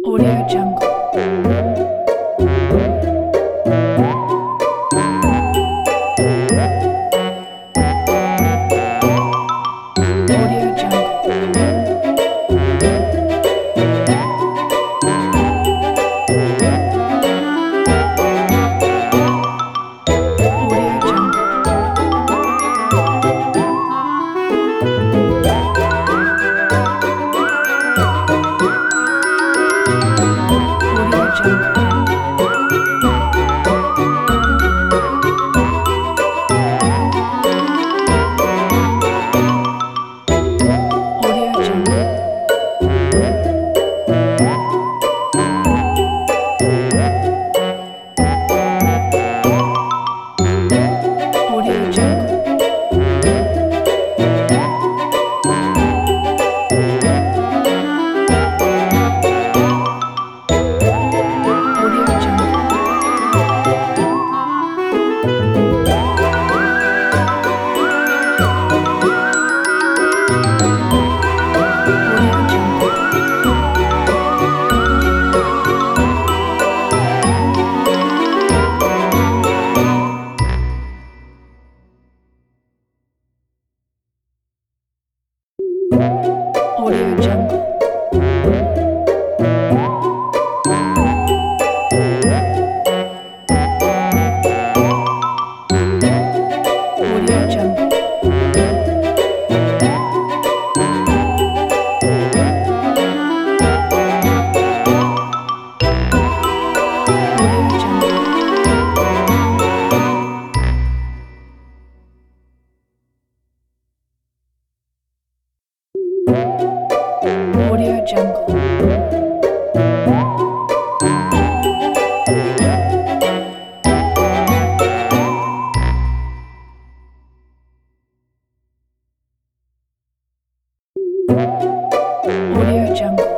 Audio Jungle. Audio Jungle. Audio Jungle. Audio Jungle. Audio Jungle. Audio Jungle. Audio Jungle. Audio Jungle. Audio Jungle. Audio Jungle. Audio Jungle. Audio Jungle. Audio Jungle.